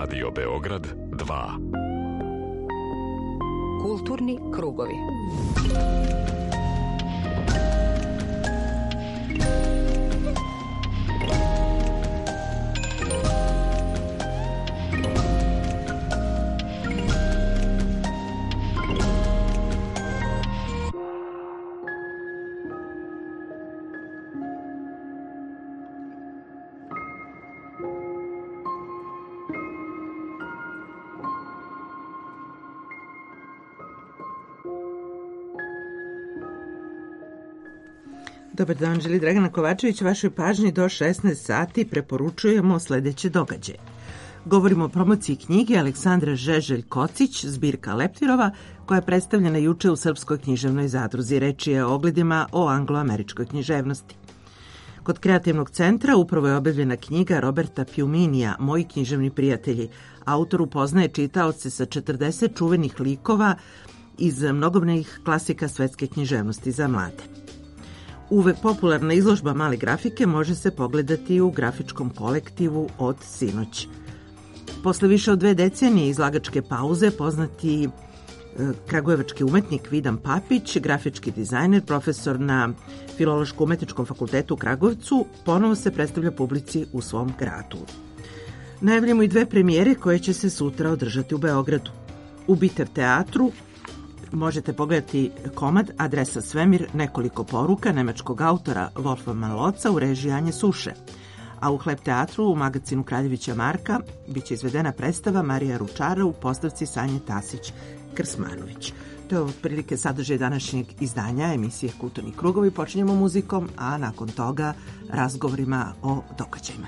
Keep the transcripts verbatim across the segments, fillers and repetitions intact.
Radio Beograd dva. Kulturni krugovi. Dobar dan, želi Dragana Kovačević. Vašoj pažnji do šesnaest sati preporučujemo sledeće događaje. Govorimo o promociji knjige Aleksandra Žeželj-Kocić, zbirka leptirova, koja je predstavljena juče u Srpskoj književnoj zadruzi. Reč je o ogledima o anglo-američkoj književnosti. Kod Kreativnog centra upravo je objavljena knjiga Roberta Pjuminija, Moji književni prijatelji. Autor upoznaje čitaoce sa četrdeset čuvenih likova iz mnogobrojnih klasika svetske književnosti za mlade. Uvek popularna izložba male grafike može se pogledati u grafičkom kolektivu Od sinoć. Posle više od dve decenije izlagačke pauze, poznati e, kragujevački umetnik Vidan Papić, grafički dizajner, profesor na Filološko-umetničkom fakultetu u Kragujevcu, ponovo se predstavlja publici u svom gradu. Najavljamo i dve premijere koje će se sutra održati u Beogradu. U Bitev teatru možete pogledati komad Adresa svemir, nekoliko poruka nemačkog autora Wolfganga Loca u režiji Anje Suše. A u Hleb teatru u magazinu Kraljevića Marka biće izvedena predstava Marija Ručara u postavci Sanje Tasić-Krsmanović. To je otprilike sadržaj današnjeg izdanja emisije Kulturni krugovi. Počinjemo muzikom, a nakon toga razgovorima o događajima.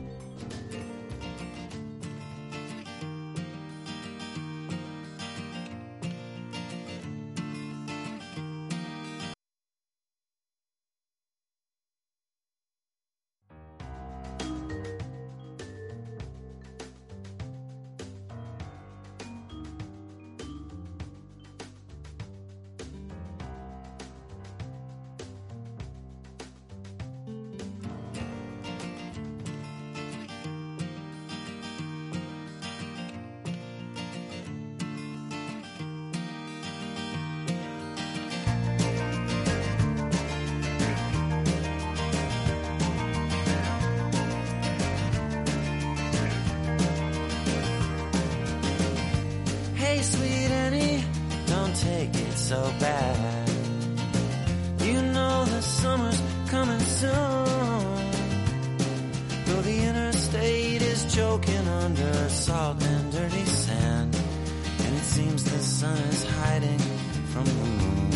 So bad, you know the summer's coming soon. Though the interstate is choking under salt and dirty sand, and it seems the sun is hiding from the moon.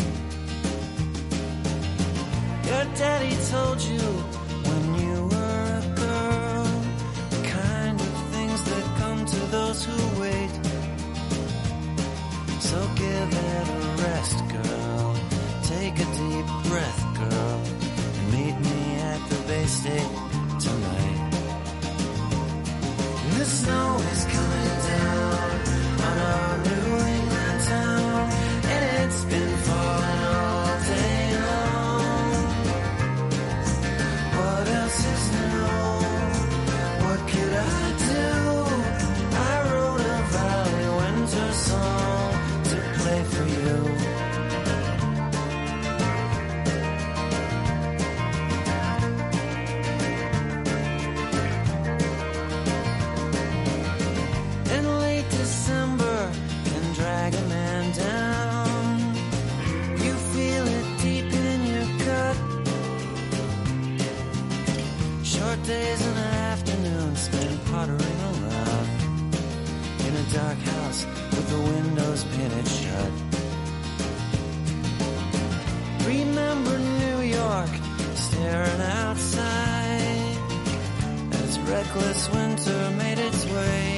Your daddy told you when you were a girl the kind of things that come to those who wait. So give it a rest, girl. Take a deep breath, girl, and meet me at the Bay State tonight. The snow is coming down on our New England town, and it's been falling all day long. What else is new? What could I do? I wrote a Valley Winter song for you. In late December can drag a man down. You feel it deep in your gut. Short days and afternoons spent pottering around in a dark house with the windows painted shut. Remember New York staring outside as reckless winter made its way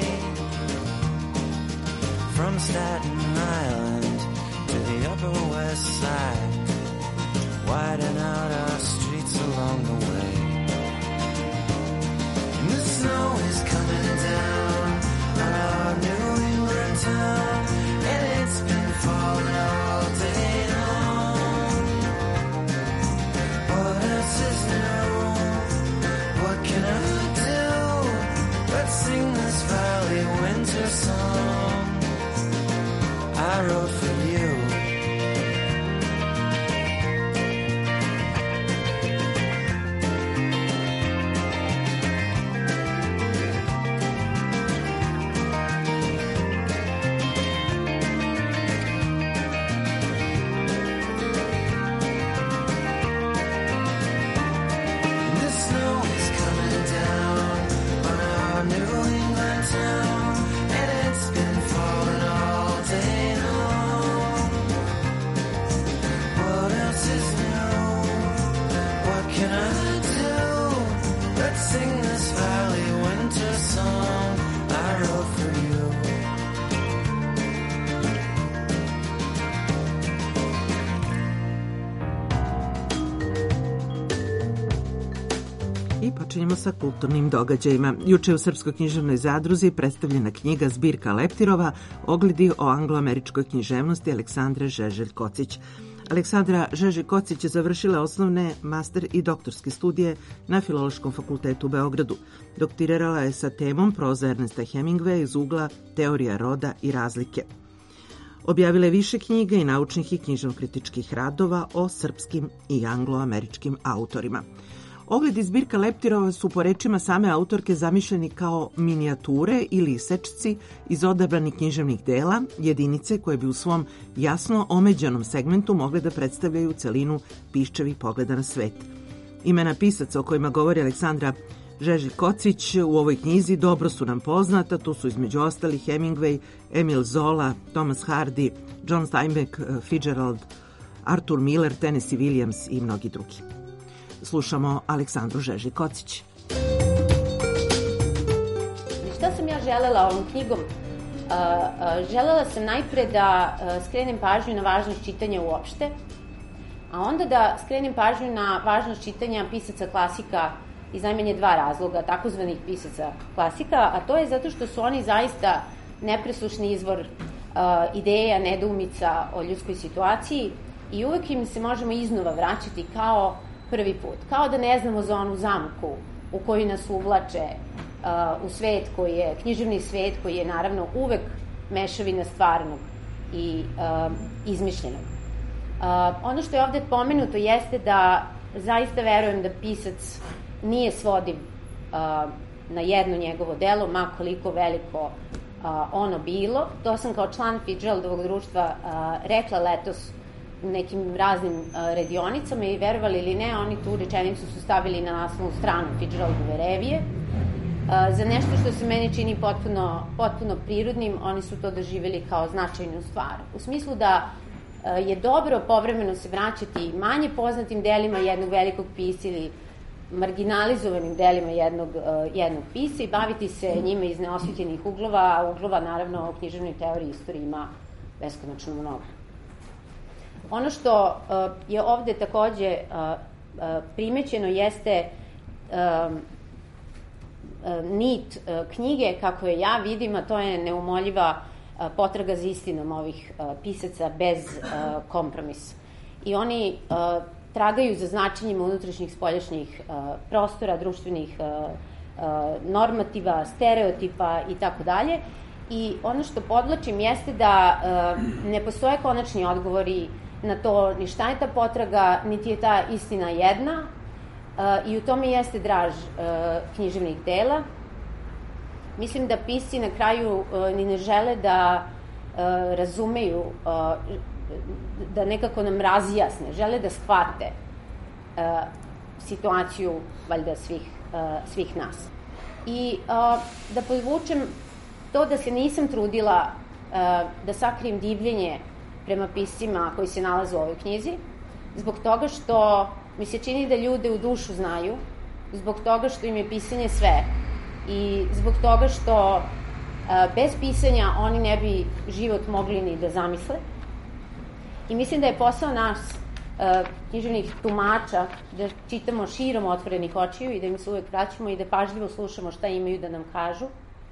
from Staten Island to the Upper West Side, widen out our streets along the way. And the snow is coming down on our New England town, and it's been falling all day long. What else is new? What can I do but sing this valley wind? I počinjemo sa kulturnim događajima. Juče u Srpskoj književnoj zadruzi predstavljena knjiga Zbirka leptirova Ogledi o angloameričkoj književnosti Aleksandre Žeželj-Kocić. Aleksandra Žeželj-Kocić je završila osnovne, master i doktorske studije na Filološkom fakultetu u Beogradu. Doktorirala je sa temom proza Ernesta Hemingwaya iz ugla teorija roda i razlike. Objavila je više knjiga i naučnih i književno-kritičkih radova o srpskim i angloameričkim autorima. Ogledi zbirka leptirova su po rečima same autorke zamišljeni kao minijature ili isečci iz odabranih književnih dela, jedinice koje bi u svom jasno omeđenom segmentu mogle da predstavljaju celinu piščevih pogleda na svet. Imena pisaca o kojima govori Aleksandra Žeželj-Kocić u ovoj knjizi dobro su nam poznata, tu su između ostalih Hemingway, Emil Zola, Thomas Hardy, John Steinbeck, Fitzgerald, Arthur Miller, Tennessee Williams i mnogi drugi. Slušamo Aleksandru Žeželj-Kocić. Šta sam ja želela ovom knjigom? Želela sam najpre da skrenem pažnju na važnost čitanja uopšte, a onda da skrenem pažnju na važnost čitanja pisaca klasika iz najmanje dva razloga, takozvanih pisaca klasika, a to je zato što su oni zaista nepresušni izvor ideja, nedoumica o ljudskoj situaciji i uvek im se možemo iznova vraćati kao prvi put. Kao da ne znamo za onu zamku u koju nas uvlače uh, u svet koji je, književni svet koji je naravno uvek mešavina stvarnog i uh, izmišljenog. Uh, ono što je ovde pomenuto jeste da zaista verujem da pisac nije svodiv uh, na jedno njegovo delo, ma koliko veliko uh, ono bilo. To sam kao član Fitzgeraldovog društva uh, rekla letos u nekim raznim uh, radionicama i verovali ili ne, oni tu rečenicu su stavili na naslovnu stranu Fitzgeraldove revije. Uh, za nešto što se meni čini potpuno, potpuno prirodnim, oni su to doživjeli kao značajnu stvar. U smislu da uh, je dobro povremeno se vraćati manje poznatim delima jednog velikog pisca ili marginalizovanim delima jednog, uh, jednog pisca i baviti se njima iz neosvetljenih uglova, a uglova naravno u književnoj teoriji istoriji ima beskonačno mnogo. Ono što uh, je ovde takođe uh, uh, primećeno jeste uh, uh, nit uh, knjige, kako je ja vidim, a to je neumoljiva uh, potraga za istinom ovih uh, pisaca bez uh, kompromisa. I oni uh, tragaju za značenjima unutrašnjih spoljašnjih uh, prostora, društvenih uh, uh, normativa, stereotipa i tako dalje. I ono što podlačim jeste da uh, ne postoje konačni odgovori na to ni šta je ta potraga, niti je ta istina jedna uh, i u tome jeste draž uh, književnih dela. Mislim da pisci na kraju uh, ni ne žele da uh, razumeju, uh, da nekako nam razjasne, žele da shvate uh, situaciju valjda svih, uh, svih nas. I uh, da podvučem to da se nisam trudila uh, da sakrijem divljenje prema piscima koji se nalaze u ovoj knjizi, zbog toga što mi se čini da ljude u dušu znaju, zbog toga što im je pisanje sve i zbog toga što a, bez pisanja oni ne bi život mogli ni da zamisle. I mislim da je posao nas, a, književnih tumača, da čitamo širom otvorenih očiju i da im se uvek vraćamo i da pažljivo slušamo šta imaju da nam kažu.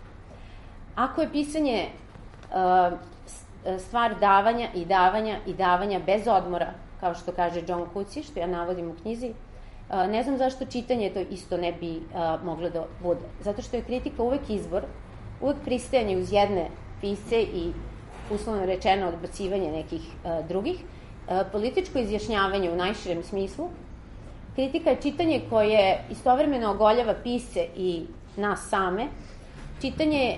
Ako je pisanje a, stvar davanja i davanja i davanja bez odmora, kao što kaže John Kuci, što ja navodim u knjizi, ne znam zašto čitanje to isto ne bi moglo da bude. Zato što je kritika uvek izbor, uvek pristajanje uz jedne pisce i uslovno rečeno odbacivanje nekih drugih, političko izjašnjavanje u najširem smislu. Kritika je čitanje koje istovremeno ogoljava pisce i nas same. Čitanje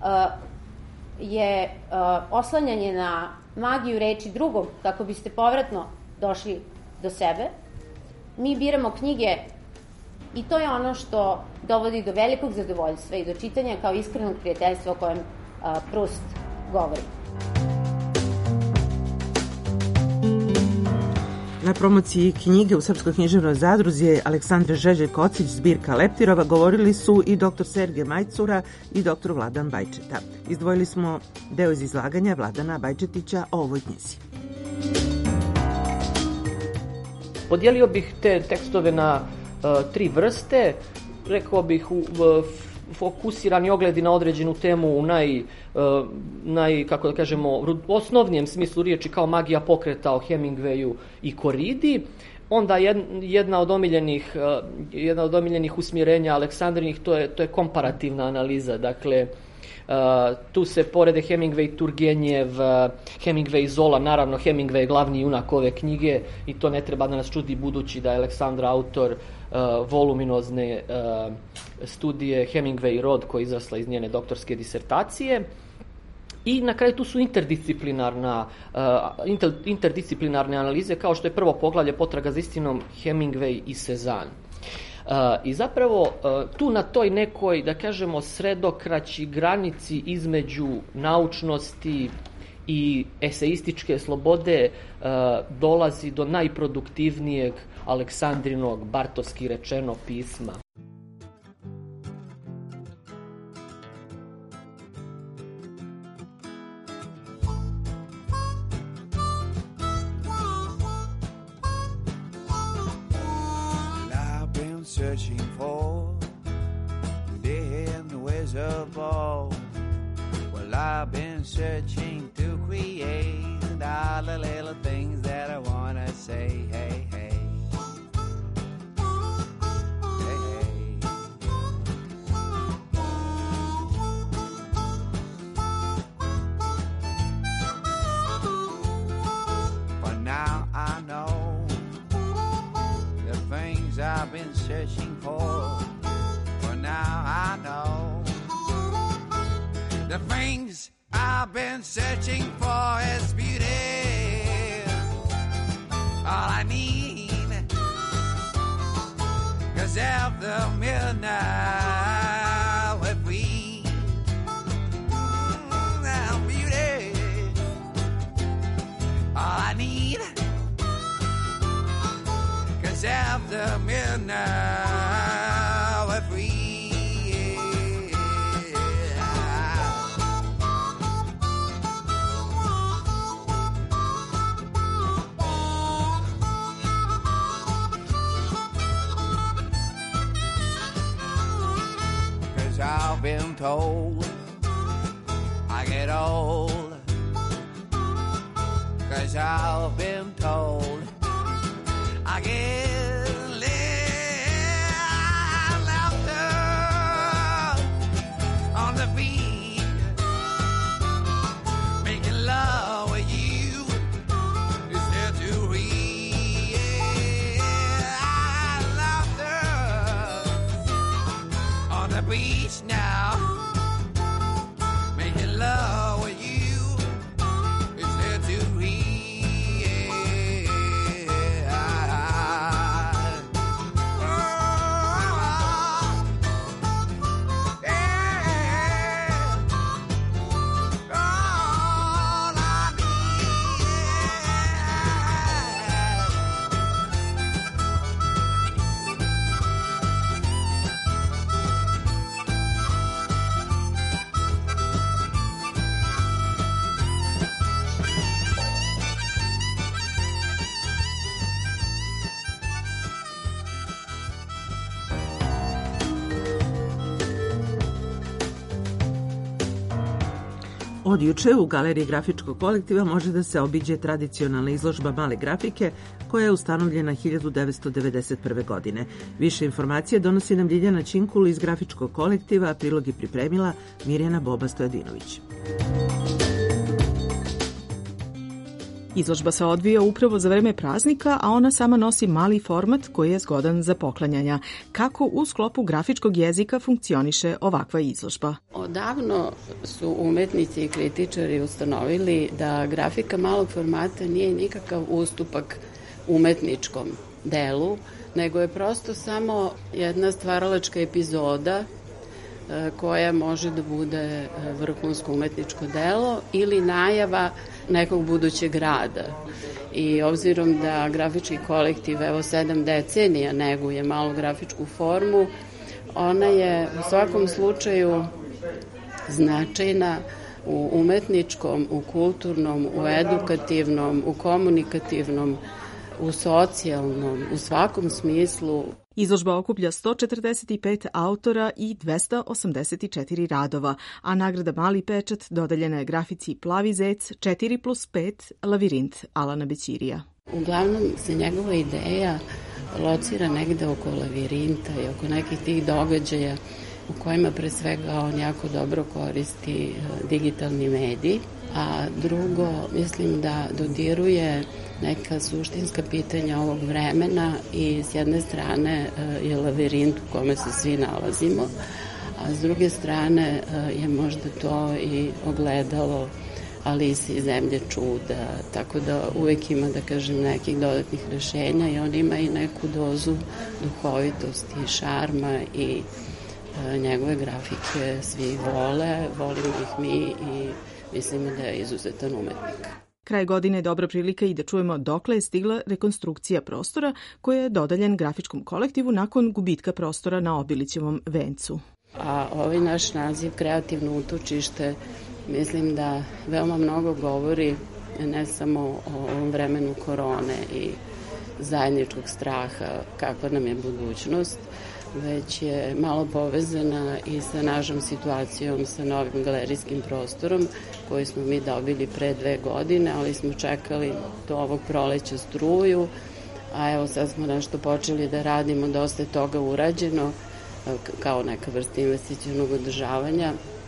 je uh, oslanjanje na magiju reči drugog kako biste povratno došli do sebe. Mi biramo knjige i to je ono što dovodi do velikog zadovoljstva i do čitanja kao iskrenog prijateljstva o kojem uh, Proust govori. Na promociji knjige u Srpskoj književnoj zadruzi Aleksandre Žeželj-Kocić zbirka leptirova govorili su i doktor Sergej Majcura i doktor Vladan Bajčeta. Izdvojili smo deo iz izlaganja Vladana Bajčetića o ovoj knjizi. Podijelio bih te tekstove na uh, tri vrste. rekao bih, u, u, fokusirani ogledi na određenu temu u naj, naj, kako da kažemo, osnovnijem smislu riječi, kao magija pokreta o Hemingwayu i koridi. Onda jedna od omiljenih, jedna od omiljenih usmjerenja Aleksandrinih, to je, to je komparativna analiza. Dakle, tu se porede Hemingway, Turgenjev, Hemingway, Zola, naravno Hemingway je glavni junak ove knjige i to ne treba da nas čudi budući da je Aleksandra autor voluminozne studije Hemingway i rod koja je izrasla iz njene doktorske disertacije. I na kraju tu su interdisciplinarna, inter, interdisciplinarne analize, kao što je prvo poglavlje Potraga za istinom, Hemingway i Cezanne. I zapravo tu na toj nekoj, da kažemo, sredokraći granici između naučnosti i eseističke slobode dolazi do najproduktivnijeg Aleksandrinog, bartovski rečeno, pisma. Searching for the Wizard Ball. Well, I've been searching to create all the little things that I wanna say. Hey, hey, hey, hey. But now I know things I've been searching for. For now I know the things I've been searching for is beauty. All I need, 'cause after midnight we're free. Now beauty, all I need, after midnight we're free. Cause I've been told I get old. Cause I've been told I get beach now, making love with you is there to read. Oh, yeah. All I Od juče u Galeriji grafičkog kolektiva može da se obiđe tradicionalna izložba male grafike koja je ustanovljena hiljadu devetsto devedeset prve. godine. Više informacije donosi nam Ljiljana Činkul iz grafičkog kolektiva, a prilog je pripremila Mirjana Boba Stojadinović. Izložba se odvija upravo za vreme praznika, a ona sama nosi mali format koji je zgodan za poklanjanja. Kako u sklopu grafičkog jezika funkcioniše ovakva izložba? Odavno su umetnici i kritičari ustanovili da grafika malog formata nije nikakav ustupak umetničkom delu, nego je prosto samo jedna stvaralačka epizoda koja može da bude vrhunsko umetničko delo ili najava nekog budućeg rada. I obzirom da grafički kolektiv evo sedam decenija neguje malu grafičku formu, ona je u svakom slučaju značajna u umetničkom, u kulturnom, u edukativnom, u komunikativnom u socijalnom, u svakom smislu. Izložba okuplja sto četrdeset pet autora i dvesta osamdeset četiri radova, a nagrada Mali pečat dodeljena je grafici Plavi zec četiri plus pet Lavirint Alana Bećirija. Uglavnom se njegova ideja locira negde oko lavirinta i oko nekih tih događaja u kojima pre svega on jako dobro koristi digitalni medij, a drugo mislim da dodiruje neka suštinska pitanja ovog vremena i s jedne strane je lavirint u kome se svi nalazimo, a s druge strane je možda to i ogledalo Alisi iz Zemlje čuda, tako da uvek ima, da kažem, nekih dodatnih rešenja i on ima i neku dozu duhovitosti, šarma i e, njegove grafike svi vole, volimo ih mi i mislimo da je izuzetan umetnik. Kraj godine je dobra prilika i da čujemo dokle je stigla rekonstrukcija prostora koja je dodeljen grafičkom kolektivu nakon gubitka prostora na Obilićevom vencu. A ovaj naš naziv kreativno utočište mislim da veoma mnogo govori ne samo o ovom vremenu korone i zajedničkog straha kakva nam je budućnost, već je malo povezana i sa našom situacijom sa novim galerijskim prostorom koji smo mi dobili pre dve godine, ali smo čekali do ovog proleća struju, a evo sad smo nešto počeli da radimo, dosta je toga urađeno kao neka vrsta investicionog održavanja,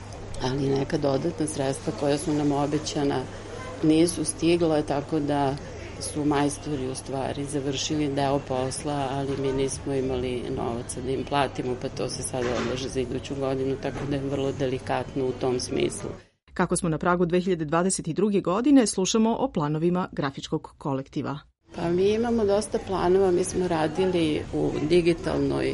ali neka dodatna sredstva koja su nam obećana nisu stigla, tako da su majstori u stvari završili deo posla, ali mi nismo imali novaca da im platimo, pa to se sad odlaže za iduću godinu, tako da je vrlo delikatno u tom smislu. Kako smo na pragu dve hiljade dvadeset druge. godine, slušamo o planovima grafičkog kolektiva. Pa mi imamo dosta planova, mi smo radili u digitalnoj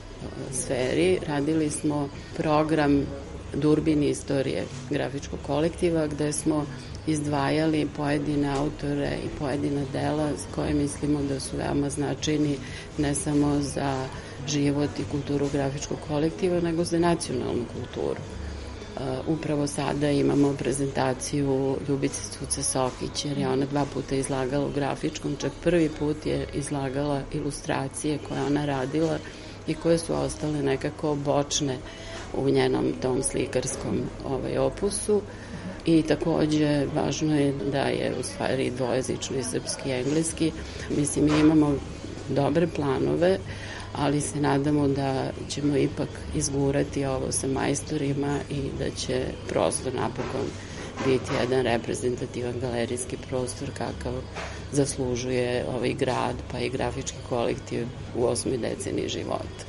sferi, radili smo program Durbini istorije grafičkog kolektiva gde smo izdvajali pojedine autore i pojedina dela s koje mislimo da su veoma značajni ne samo za život i kulturu grafičkog kolektiva, nego za nacionalnu kulturu. Uh, upravo sada imamo prezentaciju Ljubice Cuce Sokić, jer je ona dva puta izlagala u grafičkom, čak prvi put je izlagala ilustracije koje ona radila i koje su ostale nekako bočne u njenom tom slikarskom ovaj, opusu. I takođe važno je da je u stvari dvojezično i srpski i engleski. Mislim, mi imamo dobre planove, ali se nadamo da ćemo ipak izgurati ovo sa majstorima i da će prostor napokon biti jedan reprezentativan galerijski prostor kakav zaslužuje ovaj grad pa i grafički kolektiv u osmoj deceniji života.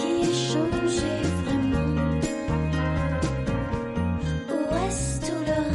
Où est-ce tout le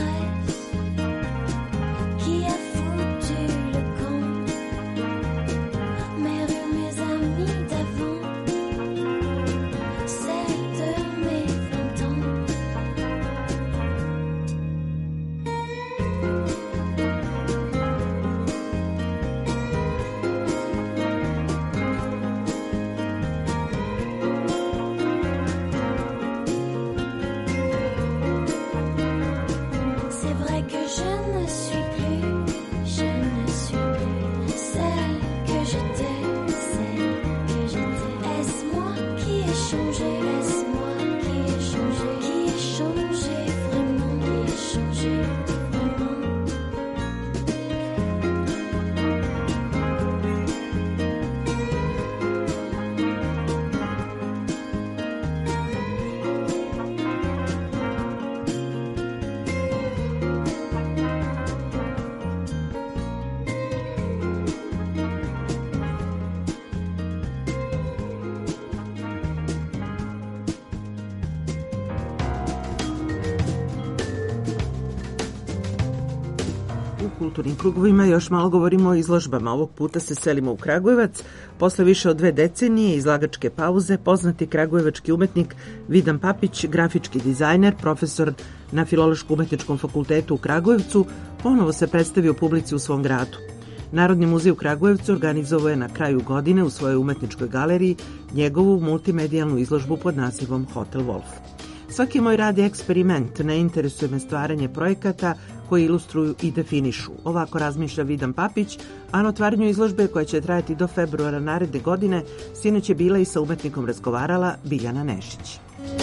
U kulturnim krugovima još malo govorimo o izložbama. Ovog puta se selimo u Kragujevac. Posle više od dve decenije izlagačke pauze, poznati kragujevački umetnik Vidan Papić, grafički dizajner, profesor na Filološko-umetničkom fakultetu u Kragujevcu, ponovo se predstavio publici u svom gradu. Narodni muzej u Kragujevcu organizovao je na kraju godine u svojoj umetničkoj galeriji njegovu multimedijalnu izložbu pod nazivom Hotel Wolf. Svaki moj rad je eksperiment, ne interesuje me stvaranje projekata koji ilustruju i definišu. Ovako razmišlja Vidan Papić, a na otvaranju izložbe koja će trajati do februara naredne godine sinoć je bila i sa umetnikom razgovarala Biljana Nešić.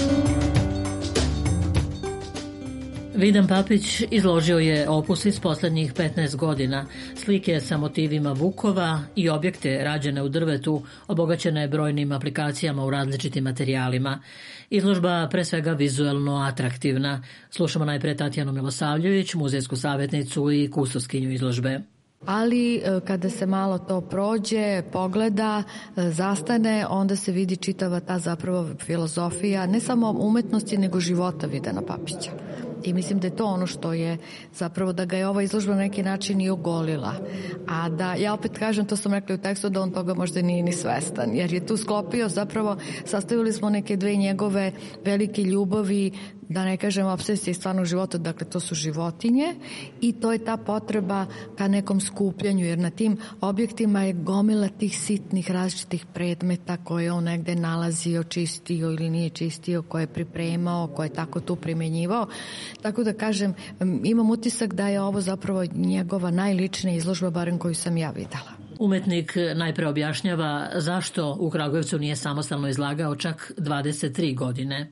Vidan Papić izložio je opus iz poslednjih petnaest godina, slike sa motivima vukova i objekte rađene u drvetu, obogaćene brojnim aplikacijama u različitim materijalima. Izložba pre svega vizuelno atraktivna. Slušamo najpre Tatjanu Milosavljević, muzejsku savjetnicu i kustoskinju izložbe. Ali kada se malo to prođe, pogleda, zastane, onda se vidi čitava ta zapravo filozofija, ne samo umetnosti, nego života Vidana Papića. I mislim da je to ono što je zapravo da ga je ova izložba na neki način i ogolila. A da, ja opet kažem, to sam rekla u tekstu, da on toga možda nije ni svestan, jer je tu sklopio zapravo, sastavili smo neke dve njegove velike ljubavi, da ne kažem obsesije stvarnog života, dakle to su životinje i to je ta potreba ka nekom skupljanju, jer na tim objektima je gomila tih sitnih različitih predmeta koje on negde nalazio, čistio ili nije čistio, koje je pripremao, koje je tako tu primenjivao. Tako da kažem, imam utisak da je ovo zapravo njegova najličnija izložba, barem koju sam ja videla. Umetnik najpre objašnjava zašto u Kragujevcu nije samostalno izlagao čak dvadeset tri godine.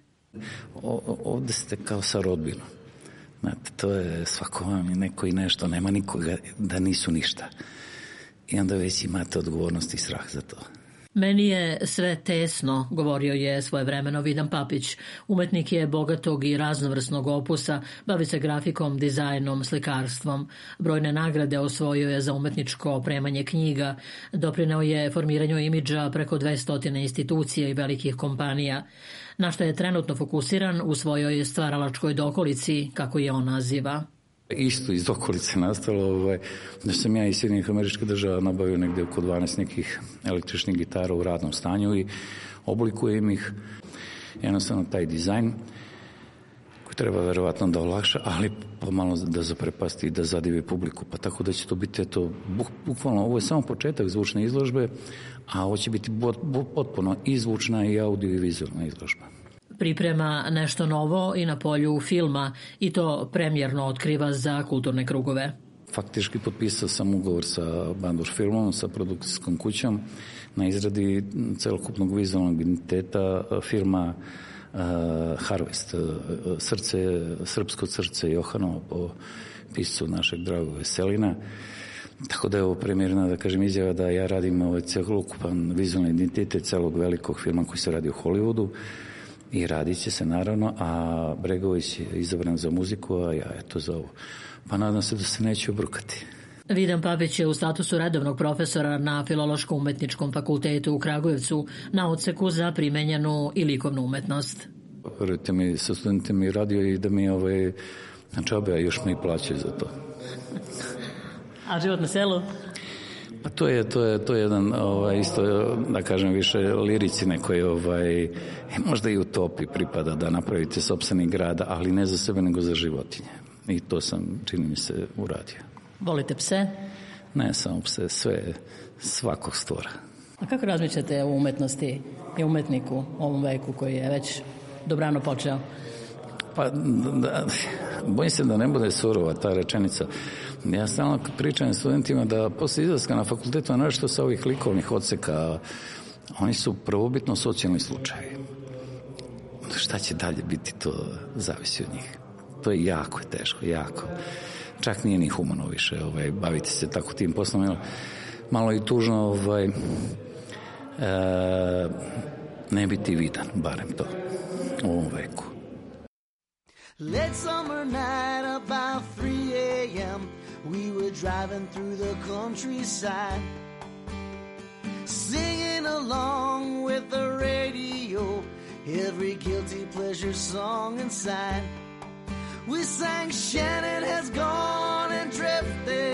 O, ovde ste kao sa rodbinom. Znate, to je svako vam je neko i nešto, nema nikoga da nisu ništa. I onda već imate odgovornost i strah za to. Meni je sve tesno, govorio je svojevremeno Vidan Papić. Umetnik je bogatog i raznovrsnog opusa, bavi se grafikom, dizajnom, slikarstvom. Brojne nagrade osvojio je za umetničko opremanje knjiga, doprineo je formiranju imidža preko dvesta institucija i velikih kompanija, na što je trenutno fokusiran u svojoj stvaralačkoj dokolici, kako je on naziva. Isto iz okolice nastalo, ovaj, da sam ja iz Sjedinjenih Američkih Država nabavio negde oko dvanaest nekih električnih gitara u radnom stanju i oblikujem ih. Jednostavno taj dizajn koji treba verovatno da olakša, ali pomalo da zaprepasti i da zadivi publiku. Pa tako da će to biti, eto, bukvalno, ovo je samo početak zvučne izložbe, a ovo će biti potpuno i zvučna i audio i vizualna izložba. Priprema nešto novo i na polju filma i to premjerno otkriva za kulturne krugove. Faktički potpisao sam ugovor sa Bandur filmom, sa produkcijskom kućom na izradi celokupnog vizualnog identiteta firma uh, Harvest, srce, srpsko srce Johanovo po piscu našeg dragog Veselina. Tako da je ovo premjerna, da kažem, izjava da ja radim ovaj celokupan vizualni identitet celog velikog filma koji se radi u Hollywoodu. I radit će se naravno, a Bregović je izabran za muziku, a ja eto za ovo. Pa nadam se da se neće obrukati. Vidan Papić je u statusu redovnog profesora na Filološko-umetničkom fakultetu u Kragujevcu na odseku za primenjenu i likovnu umetnost. Verujte mi, sa studentima i radio i da mi ovaj, džabe, a još me i plaćaju za to. A život na selu? Pa to je, to je, to je jedan, ovaj, isto, da kažem, više lirici nekoj, ovaj, možda i utopi pripada da napravite sopstveni grad, ali ne za sebe, nego za životinje. I to sam, čini mi se, uradio. Volite pse? Ne samo pse, sve, svakog stvora. A kako razmišljate o umetnosti i umetniku ovom veku koji je već dobrano počeo? Pa, da, bojim se da ne bude surova ta rečenica. Ja stalno pričam studentima da posle izlaska na fakultetu, a nešto sa ovih likovnih odseka, oni su prvobitno socijalni slučajevi. Šta će dalje biti, to zavisi od njih. To je jako je teško, jako. Čak nije ni humano više ovaj, baviti se tako tim poslom. Malo i tužno ovaj, e, ne biti vidan, barem to, u ovom veku. Late summer night about three a.m. we were driving through the countryside, singing along with the radio, every guilty pleasure song inside. We sang Shannon has gone and drifted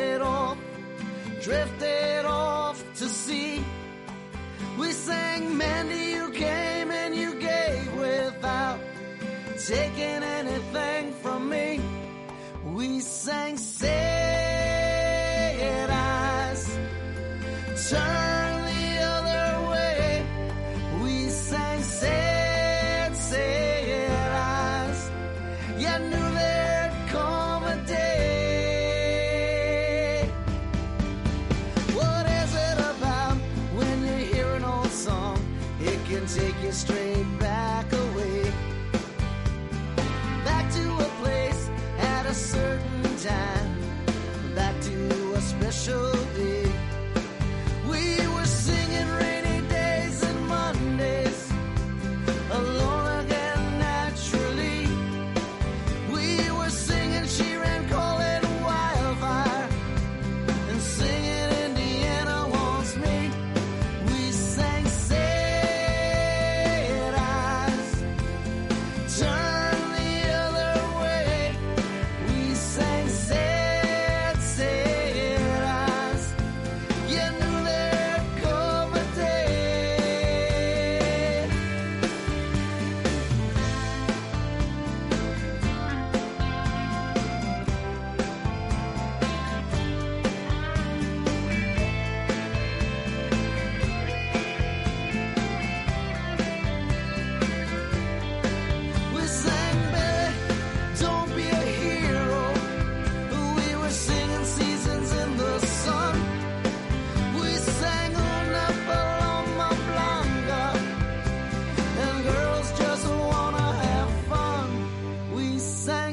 drifted off to sea. We sang, Mandy, you came and you gave without taking anything from me. We sang, sad eyes, turn the other way. We sang, sad, sad eyes. You knew there'd come a day. What is it about when you hear an old song? It can take you straight back away, back to a place at a certain time, back to a special day. We were singing rainy days and Mondays, alone again naturally. We were singing She Ran Calling Wildfire and singing Indiana Wants Me. We sang sad eyes, turn the other way. We sang sad, sad eyes. You knew there'd come a day. We sang, Billy, don't be a hero. We were singing Seasons in the Sun. We sang Una Paloma Blanca, and girls just wanna have fun. We sang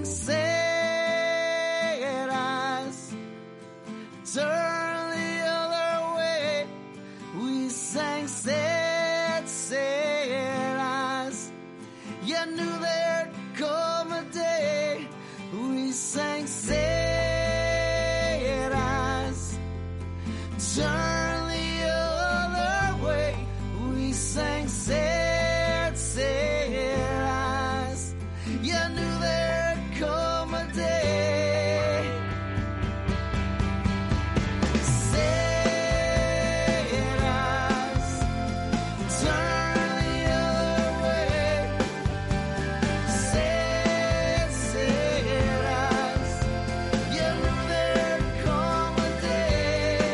sad eyes, turn the other way. We sang sad, sad eyes. You knew there'd come a day. We sang sad eyes, turn the other way. We sang sad, sad eyes. You knew there'd come a day. Sad eyes, turn the other way. Sad, sad eyes. You knew there'd come a day.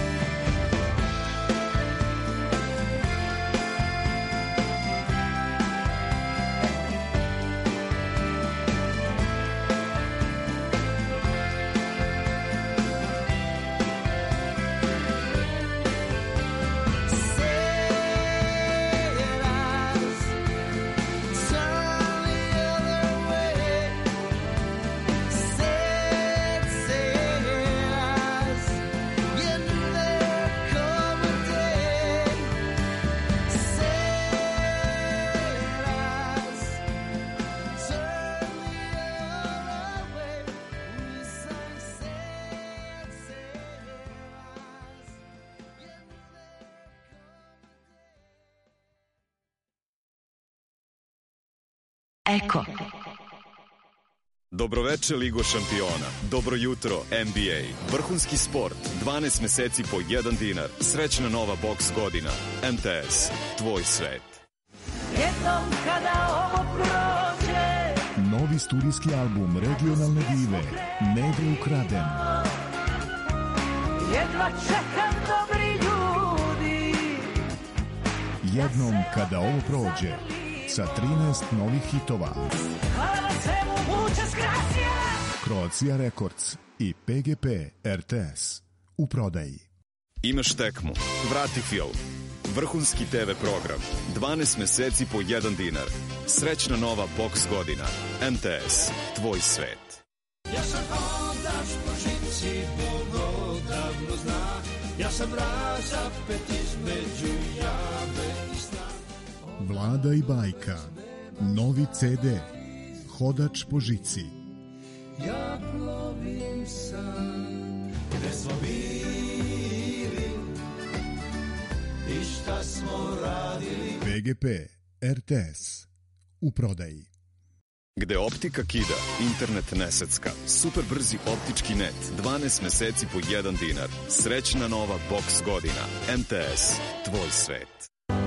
Eko. Dobroveče Ligo šampiona, dobro jutro N B A, vrhunski sport, dvanaest meseci po jedan dinar, srećna nova boks godina, M T S, tvoj svet. Jednom kada ovo prođe, Novi studijski album regionalne dive Nedre ukraden. jedva čekam dobri ljudi. Jednom kada ovo prođe, sa trinaest novih hitova. Hvala na svemu, muchas gracias. Croatia Records i P G P R T S u prodaji. Imaš tekmu, vrati film. Vrhunski te ve program, dvanaest meseci po jedan dinar, srećna nova boks godina, M T S, tvoj svet. Ja sam hodač po žici, Bog odavno zna. Ja sam razapet između jave i sna. Vlada i bajka, novi C D, Hodač po žici. Ja plovim sam, gde smo bili i šta smo radili. P G P R T S u prodaji. Gde optika kida, internet ne secka. Super brzi optički net, dvanaest meseci po jedan dinar. Srećna nova boks godina. M T S, tvoj svet.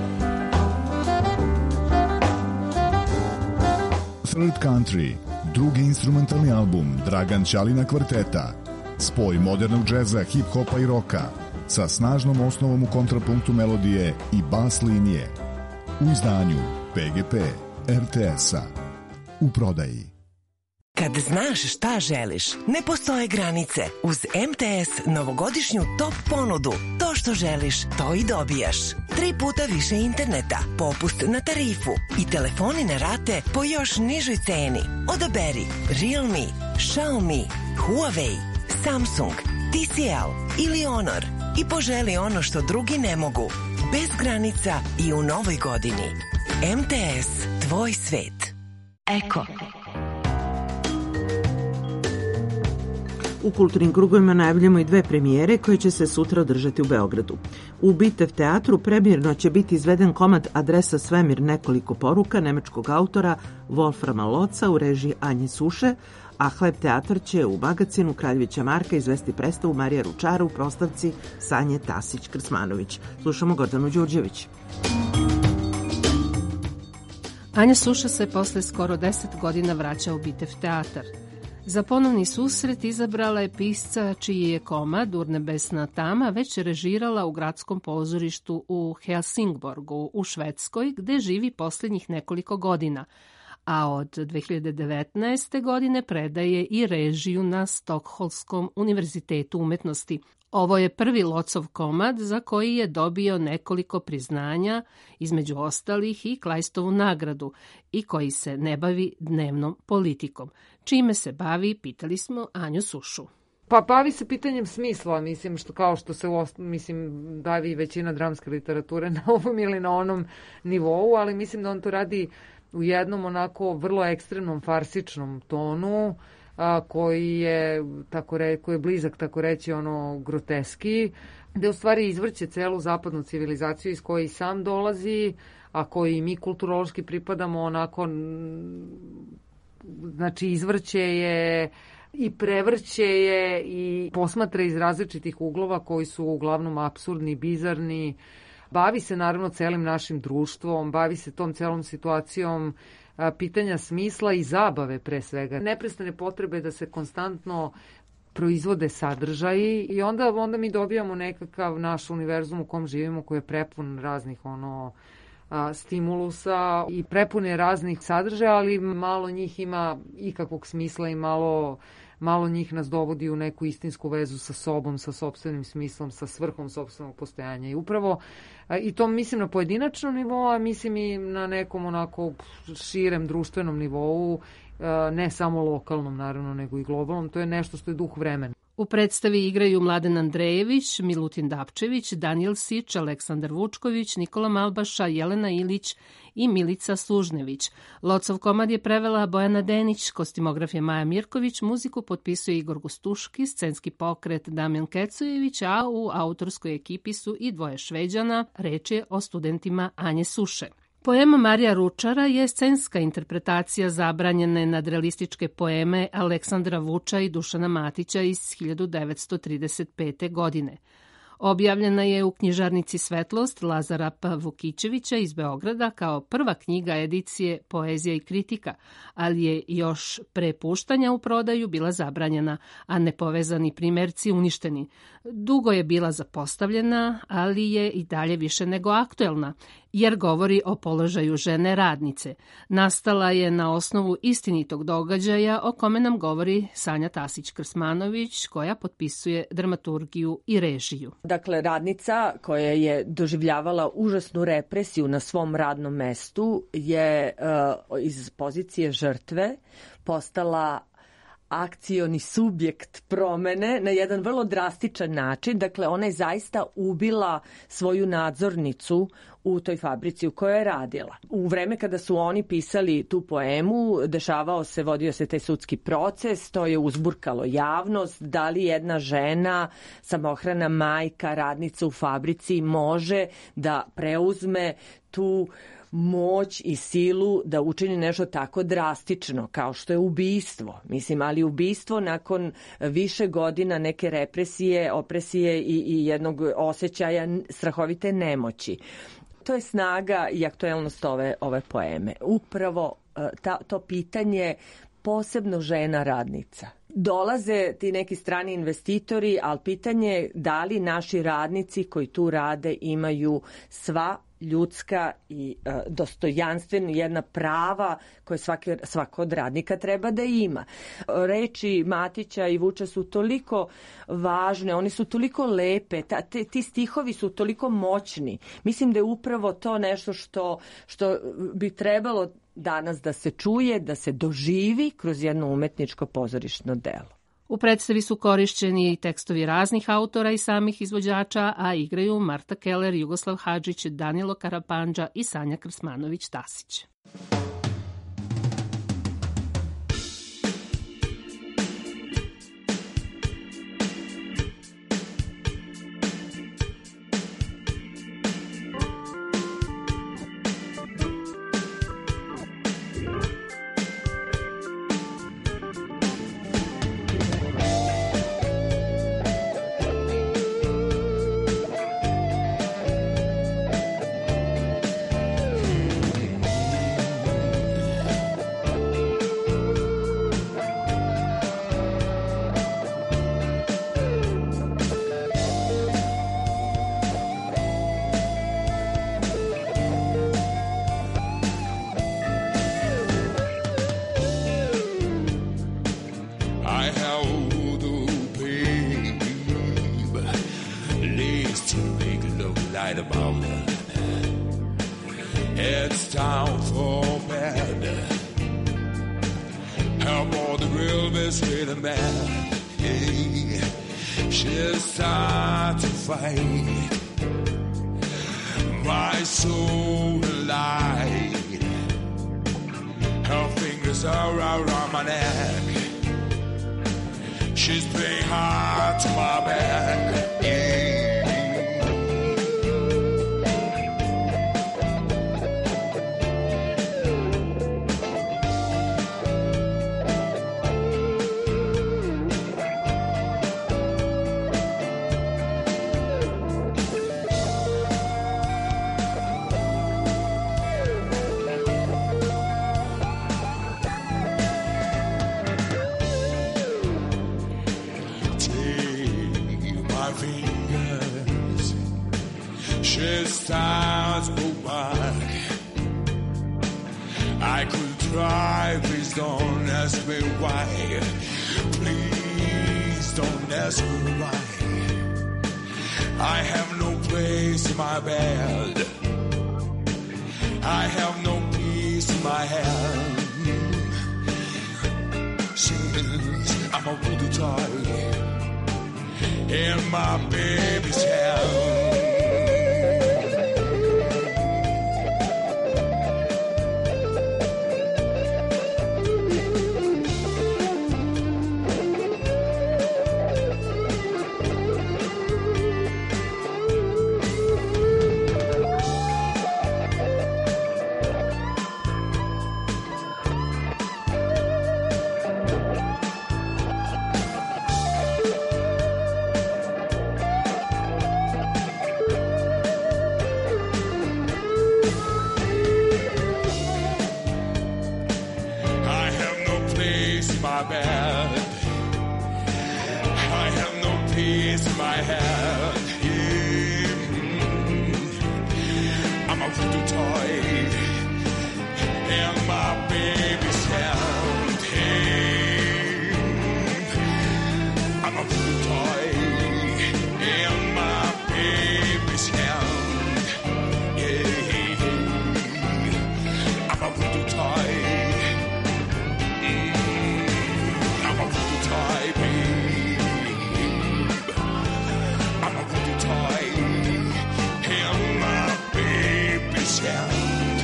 Third Country, drugi instrumentalni album Dragan Ćalina kvarteta. Spoj modernog džeza, hip-hopa i roka sa snažnom osnovom u kontrapunktu melodije i bas linije. U izdanju P G P R T S-a. U prodaji. Kad znaš šta želiš, ne postoje granice. Uz M T S novogodišnju top ponudu. To što želiš, to i dobijaš. Tri puta više interneta, popust na tarifu i telefoni na rate po još nižoj ceni. Odaberi Realme, Xiaomi, Huawei, Samsung, T C L ili Honor i poželi ono što drugi ne mogu. Bez granica i u novoj godini. M T S, tvoj svet. Eko. U kulturnim krugovima najavljamo i dve premijere koje će se sutra održati u Beogradu. U Bitev teatru premijerno će biti izveden komad Adresa svemir nekoliko poruka nemačkog autora Wolframa Loca u režiji Anje Suše, a Hleb teatar će u magacinu Kraljevića Marka izvesti predstavu Marija Ručara u prostavci Sanje Tasić-Krsmanović. Slušamo Gordanu Đurđević. Anja Suša se posle skoro deset godina vraća u Bitev teatar. Za ponovni susret izabrala je pisca čiji je komad Urnebesna tama već režirala u gradskom pozorištu u Helsingborgu u Švedskoj, gde živi posljednjih nekoliko godina, a od dve hiljade devetnaeste. godine predaje i režiju na Stokholmskom univerzitetu umetnosti. Ovo je prvi Locov komad za koji je dobio nekoliko priznanja, između ostalih i Klajstovu nagradu, i koji se ne bavi dnevnom politikom. Čime se bavi, pitali smo Anju Sušu. Pa bavi se pitanjem smisla, mislim, što kao što se mislim bavi većina dramske literature na ovom ili na onom nivou, ali mislim da on to radi u jednom onako vrlo ekstremnom farsičnom tonu, a, koji je tako re, koji je blizak, tako reći, ono groteski, gde u stvari izvrće celu zapadnu civilizaciju iz koje i sam dolazi, a koji mi kulturološki pripadamo, onako, znači izvrće je i prevrće je i posmatra iz različitih uglova koji su uglavnom apsurdni, bizarni. Bavi se naravno celim našim društvom, bavi se tom celom situacijom a, pitanja smisla i zabave pre svega. Neprestane potrebe da se konstantno proizvode sadržaji i onda, onda mi dobijamo nekakav naš univerzum u kom živimo, koji je prepun raznih ono a, stimulusa i prepun je raznih sadržaja, ali malo njih ima ikakvog smisla i malo... malo njih nas dovodi u neku istinsku vezu sa sobom, sa sopstvenim smislom, sa svrhom sopstvenog postojanja. I upravo, i to mislim na pojedinačnom nivou, a mislim i na nekom onako širem društvenom nivou, ne samo lokalnom naravno, nego i globalnom. To je nešto što je duh vremena. U predstavi igraju Mladen Andrejević, Milutin Dapčević, Danijel Sič, Aleksandar Vučković, Nikola Malbaša, Jelena Ilić i Milica Služnević. Locov komad je prevela Bojana Denić, kostimograf je Maja Mirković, muziku potpisuje Igor Gustuški, scenski pokret Damjan Kecojević, a u autorskoj ekipi su i dvoje Šveđana, reč je o studentima Anje Suše. Poema Marija Ručara je scenska interpretacija zabranjene nadrealističke poeme Aleksandra Vuča i Dušana Matića iz hiljadu devetsto trideset pete. godine. Objavljena je u knjižarnici Svetlost Lazara P. Vukićevića iz Beograda kao prva knjiga edicije Poezija i kritika, ali je još pre puštanja u prodaju bila zabranjena, a nepovezani primerci uništeni. Dugo je bila zapostavljena, ali je i dalje više nego aktuelna, jer govori o položaju žene radnice. Nastala je na osnovu istinitog događaja o kome nam govori Sanja Tasić-Krsmanović, koja potpisuje dramaturgiju i režiju. Dakle, radnica koja je doživljavala užasnu represiju na svom radnom mestu je uh, iz pozicije žrtve postala akcioni subjekt promene na jedan vrlo drastičan način. Dakle, ona je zaista ubila svoju nadzornicu u toj fabrici u kojoj je radila. U vreme kada su oni pisali tu poemu, dešavao se, vodio se taj sudski proces, to je uzburkalo javnost, da li jedna žena, samohrana majka, radnica u fabrici može da preuzme tu moć i silu da učini nešto tako drastično kao što je ubistvo. Mislim, ali ubistvo nakon više godina neke represije, opresije i, i jednog osjećaja strahovite nemoći. To je snaga i aktuelnost ove, ove poeme. Upravo ta, to pitanje posebno žena radnica. Dolaze ti neki strani investitori, ali pitanje je da li naši radnici koji tu rade imaju sva ljudska i e, dostojanstvena jedna prava koje svaki, svako od radnika treba da ima. Reči Matića i Vuča su toliko važne, oni su toliko lepe, ta, te, ti stihovi su toliko moćni. Mislim da je upravo to nešto što, što bi trebalo danas da se čuje, da se doživi kroz jedno umetničko pozorišno delo. U predstavi su korišćeni tekstovi raznih autora i samih izvođača, a igraju Marta Keller, Jugoslav Hadžić, Danilo Karapandža i Sanja Krsmanović-Tasić. I'm a voodoo toy in my baby's hand.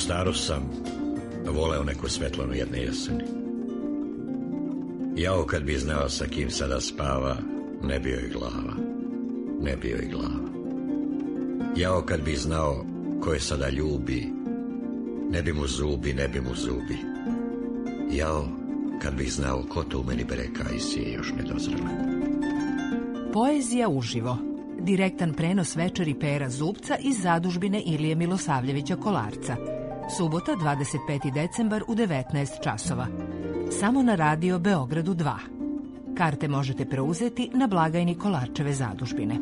starost sam voleo neku svetlanu jedne jeseni. Jao kad bi znao sa kim sada spava, ne bio joj glava, ne bio joj glava. Jao kad bi znao ko je sada ljubi, ne bi mu zubi, ne bi mu zubi. Jao kad bih znao ko to u meni bere kajsije još nedozrele. Poezija uživo. Direktan prenos večeri Pera Zubca iz zadužbine Ilije Milosavljevića Kolarca. Subota, dvadeset peti decembar u devetnaest časova. Samo na radio Beogradu dva. Karte možete preuzeti na blagajni Kolarčeve zadužbine.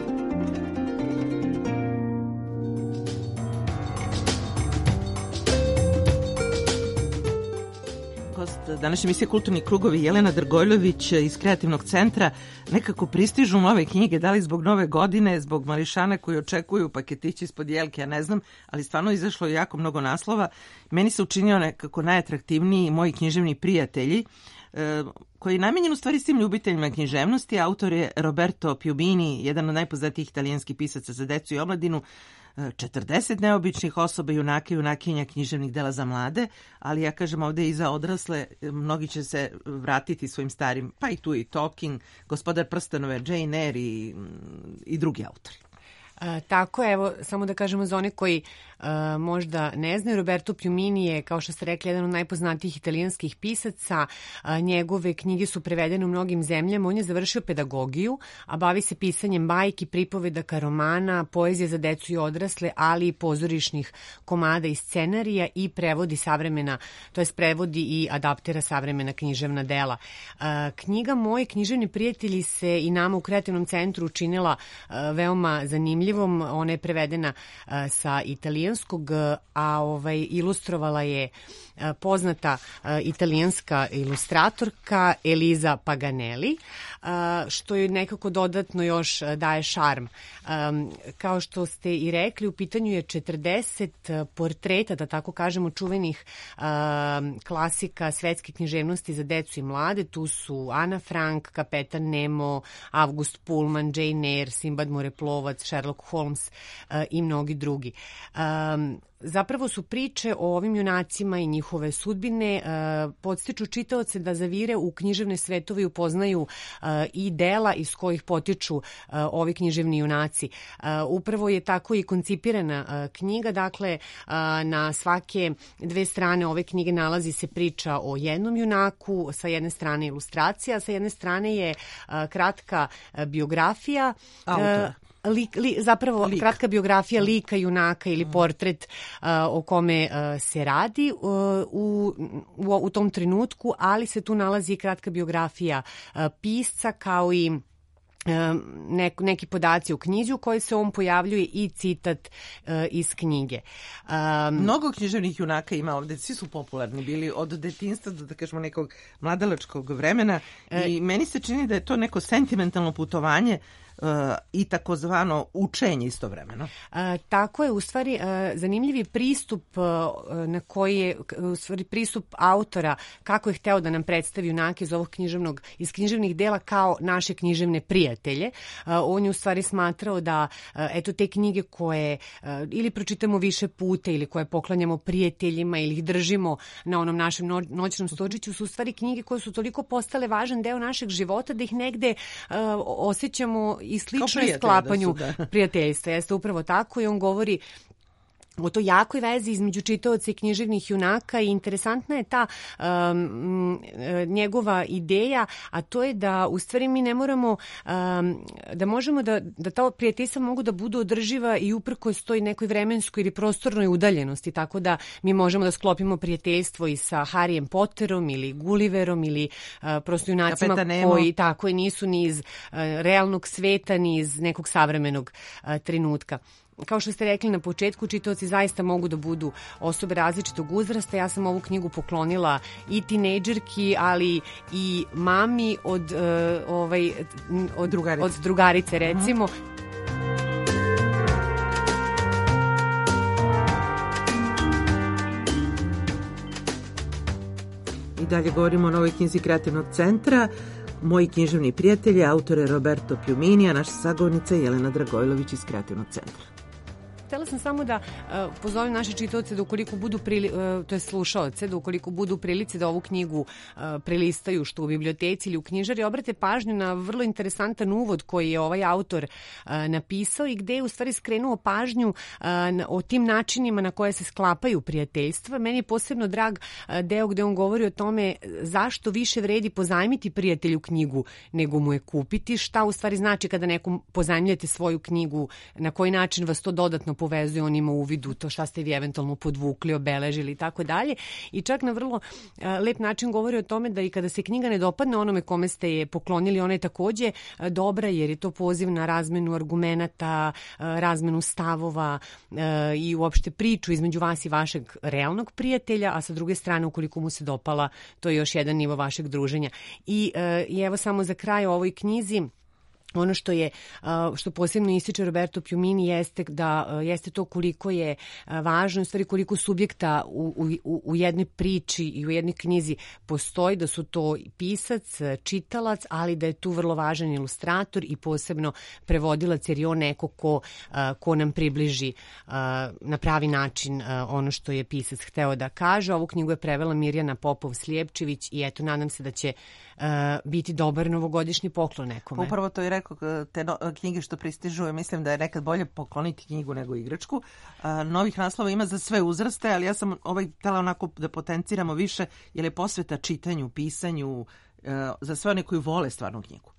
Današnja emisija Kulturni krugovi Jelena Drgojlović iz Kreativnog centra. Nekako pristižu nove knjige, da li zbog nove godine, zbog mališana koji očekuju paketići ispod jelke, ja ne znam, ali stvarno izašlo je jako mnogo naslova. Meni se učinio nekako najatraktivniji moji književni prijatelji, koji je namenjen u stvari s tim ljubiteljima književnosti. Autor je Roberto Piumini, jedan od najpoznatijih italijanskih pisaca za decu i omladinu. četrdeset neobičnih osoba, junaka i junakinja književnih dela za mlade, ali ja kažem ovde i za odrasle, mnogi će se vratiti svojim starim, pa i tu i Tolkien, Gospodar prstenova, Jane Eyre i, i drugi autori. A, tako je, evo, samo da kažemo za one koji a, možda ne znaju, Roberto Piumini je, kao što ste rekli, jedan od najpoznatijih italijanskih pisaca. A, njegove knjige su prevedene u mnogim zemljama. On je završio pedagogiju, a bavi se pisanjem bajki, pripovedaka, romana, poezije za decu i odrasle, ali i pozorišnih komada i scenarija i prevodi savremena, to jest prevodi i adaptira savremena književna dela. A, knjiga Moji književni prijatelji se i nama u Kreativnom centru učinila a, veoma zanimljiva. Ona je prevedena uh, sa italijanskog, a ovaj, ilustrovala je uh, poznata uh, italijanska ilustratorka Eliza Paganelli, uh, što je nekako dodatno još uh, daje šarm. Um, kao što ste i rekli, u pitanju je četrdeset portreta, da tako kažemo, čuvenih uh, klasika svetske književnosti za decu i mlade. Tu su Ana Frank, Kapetan Nemo, August Pullman, Jane Eyre, Sinbad Moreplovac, Sherlock Holmes uh, i mnogi drugi. Um, Zapravo su priče o ovim junacima i njihove sudbine uh, podstiču čitaoce da zavire u književne svetove i upoznaju uh, i dela iz kojih potiču uh, ovi književni junaci. Uh, upravo je tako i koncipirana uh, knjiga, dakle uh, na svake dve strane ove knjige nalazi se priča o jednom junaku, sa jedne strane ilustracija, sa jedne strane je uh, kratka uh, biografija autora. Uh, Lik, li, zapravo Lik. kratka biografija lika, junaka ili portret uh, o kome uh, se radi uh, u, u, u tom trenutku, ali se tu nalazi i kratka biografija uh, pisca kao i Nek, neki podaci u knjizi u kojoj se on pojavljuje i citat uh, iz knjige. Um, Mnogo književnih junaka ima ovde, svi su popularni bili od detinjstva do, da kažemo, nekog mladalačkog vremena e, i meni se čini da je to neko sentimentalno putovanje Uh, i takozvano učenje istovremeno. Uh, tako je, u stvari, uh, zanimljiv pristup uh, na koji je, u stvari, pristup autora kako je hteo da nam predstavi junake iz ovog književnog, iz književnih dela kao naše književne prijatelje. Uh, on je u stvari smatrao da uh, eto te knjige koje uh, ili pročitamo više puta ili koje poklanjamo prijateljima ili ih držimo na onom našem no, noćnom stočiću su u stvari knjige koje su toliko postale važan deo našeg života da ih negde uh, osjećamo i slično isklapanju da da. prijateljstva. Jeste upravo tako i on govori o to jakoj vezi između čitaoca i književnih junaka i interesantna je ta um, njegova ideja, a to je da u stvari mi ne moramo um, da možemo da, da ta prijateljstva mogu da budu održiva i uprkos toj nekoj vremenskoj ili prostornoj udaljenosti, tako da mi možemo da sklopimo prijateljstvo i sa Harryjem Potterom ili Gulliverom ili uh, prosto junacima koji tako i nisu ni iz uh, realnog sveta ni iz nekog savremenog uh, trenutka. Kao što ste rekli na početku, čitaoci zaista mogu da budu osobe različitog uzrasta. Ja sam ovu knjigu poklonila i tinejdžerki, ali i mami od, uh, ovaj, od, drugarice. od drugarice, recimo. I dalje govorimo o novoj knjizi Kreativnog centra. Moji književni prijatelji, autor je Roberto Piumini, a naša sagovornica je Jelena Dragojlović iz Kreativnog centra. Htela sam samo da uh, pozovem naše čitaoce da ukoliko budu prili, uh, to je slušaoce, da ukoliko budu u prilici da ovu knjigu uh, prelistaju što u biblioteci ili u knjižari, obrate pažnju na vrlo interesantan uvod koji je ovaj autor uh, napisao i gde je u stvari skrenuo pažnju uh, na, o tim načinima na koje se sklapaju prijateljstva. Meni je posebno drag uh, deo gde on govori o tome zašto više vredi pozajmiti prijatelju knjigu nego mu je kupiti, šta u stvari znači kada nekom pozajmljujete svoju knjigu, na koji način vas to dodatno povezuje, on ima uvidu to šta ste vi eventualno podvukli, obeležili i tako dalje. I čak na vrlo a, lep način govori o tome da i kada se knjiga ne dopadne onome kome ste je poklonili, ona je takođe a, dobra jer je to poziv na razmenu argumenata, a, razmenu stavova a, i uopšte priču između vas i vašeg realnog prijatelja, a sa druge strane ukoliko mu se dopala, to je još jedan nivo vašeg druženja. I, a, i evo samo za kraj o ovoj knjizi, ono što je što posebno ističe Roberto Piumini jeste da jeste to koliko je važno, u stvari koliko subjekta u, u, u jednoj priči i u jednoj knjizi postoji, da su to pisac, čitalac, ali da je tu vrlo važan ilustrator i posebno prevodilac, jer je on neko ko, ko nam približi na pravi način ono što je pisac hteo da kaže. Ovu knjigu je prevela Mirjana Popov-Slijepčević i eto, nadam se da će biti dobar novogodišnji poklon nekome. Upravo to je rekao, te no, knjige što pristižu, mislim da je nekad bolje pokloniti knjigu nego igračku. A, novih naslova ima za sve uzraste, ali ja sam ovaj htela onako da potenciramo više, jer je posveta čitanju, pisanju, a, za sve one koji vole stvarnu knjigu.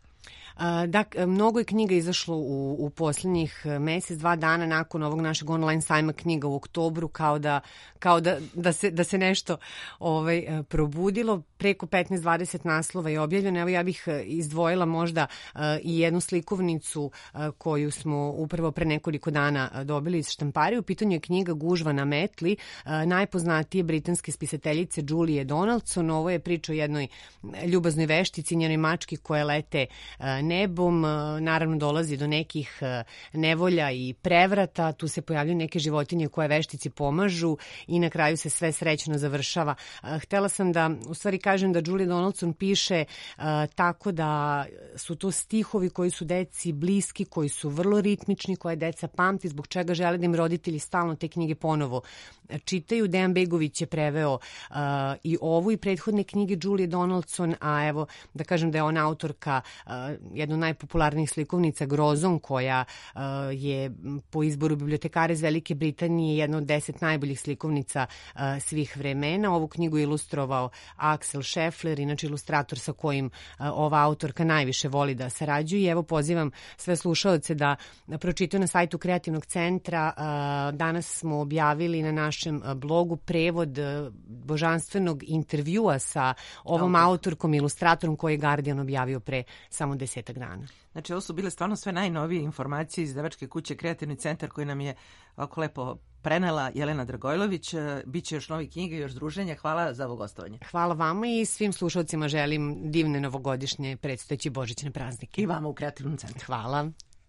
Da, mnogo je knjiga izašlo u, u posljednjih mesec, dva dana nakon ovog našeg online sajma knjiga u oktobru, kao da, kao da, da, se, da se nešto ovaj, probudilo. Preko petnaest dvadeset naslova je objavljeno. Evo ja bih izdvojila možda uh, i jednu slikovnicu uh, koju smo upravo pre nekoliko dana dobili iz štamparije. U pitanju je knjiga Gužva na metli, uh, najpoznatije britanske spisateljice Julie Donaldson. Ovo je priča o jednoj ljubaznoj veštici, njenoj mački koje lete uh, nebom, naravno dolazi do nekih nevolja i prevrata, tu se pojavljaju neke životinje koje veštici pomažu i na kraju se sve srećno završava. Htela sam da u stvari kažem da Julie Donaldson piše uh, tako da su to stihovi koji su deci bliski, koji su vrlo ritmični, koje deca pamti, zbog čega žele da im roditelji stalno te knjige ponovo čitaju. Dejan Begović je preveo uh, i ovu i prethodne knjige Julie Donaldson, a evo da kažem da je ona autorka uh, jednu najpopularnijih slikovnica Grozon, koja uh, je po izboru bibliotekara iz Velike Britanije jedna od deset najboljih slikovnica uh, svih vremena. Ovu knjigu je ilustrovao Axel Scheffler, inače ilustrator sa kojim uh, ova autorka najviše voli da sarađuje. Evo pozivam sve slušaoce da pročitaju na sajtu Kreativnog centra. Uh, danas smo objavili na našem blogu prevod uh, božanstvenog intervjua sa ovom Autor. autorkom i ilustratorom koji je Guardian objavio pre samo desetak dana. Znači, ovo su bile stvarno sve najnovije informacije iz izdavačke kuće Kreativni centar koji nam je ovako lepo prenela Jelena Dragojlović. Biće još novih knjiga i još druženja. Hvala za ovo gostovanje. Hvala vama i svim slušalcima želim divne novogodišnje predstojeće božićne praznike. I vama u Kreativnom centru. Hvala.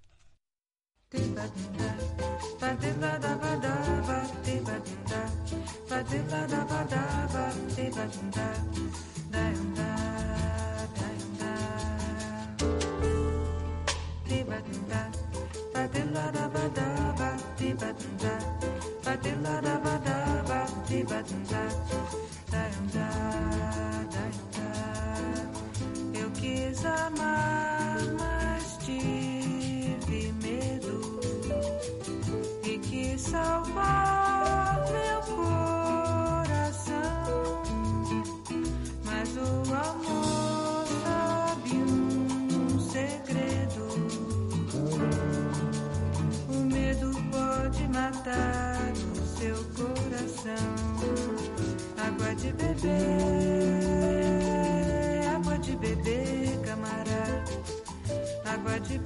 Eu quis amar, mas tive medo e quis salvar meu coração, mas o amor sabe um segredo. O medo pode matar o seu coração. Água de beber, água de beber, camarada. Água de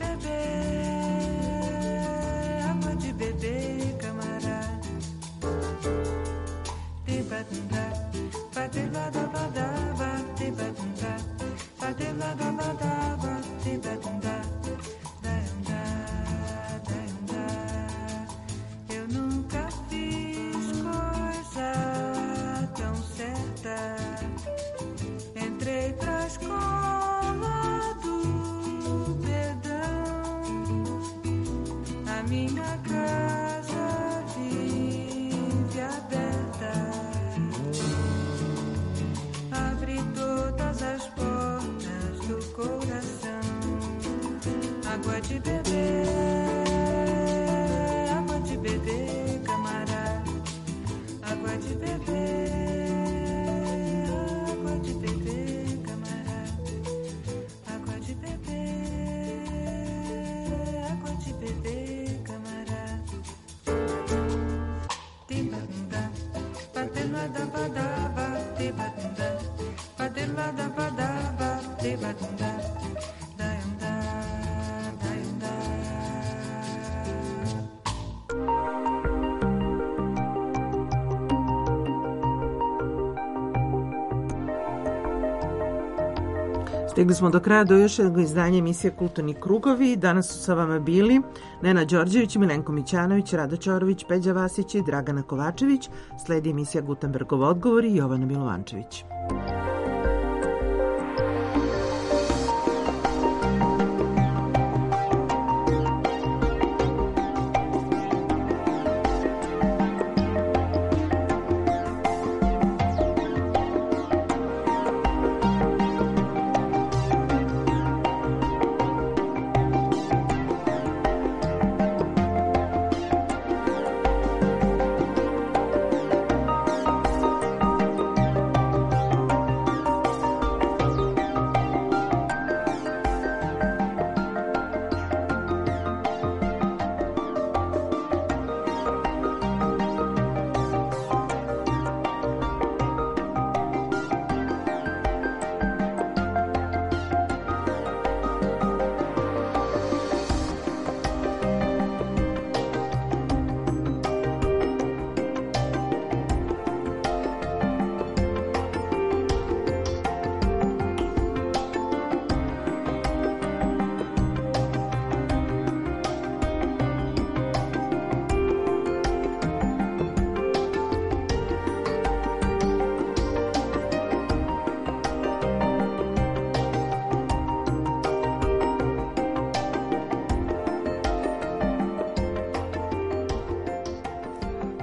beber, água de beber, camarada. Tibadunda, badibadabadaba, tibadunda, badibadabadaba, tibadunda. Entrei pra escola do perdão, a minha casa Stigli smo do kraja do još jednog izdanja emisije Kulturni krugovi. Danas su sa vama bili Nena Đorđević, Milenko Mićanović, Rada Ćorović, Peđa Vasić i Dragana Kovačević. Sledi emisija Gutenbergov odgovor i Jovana Milovančević.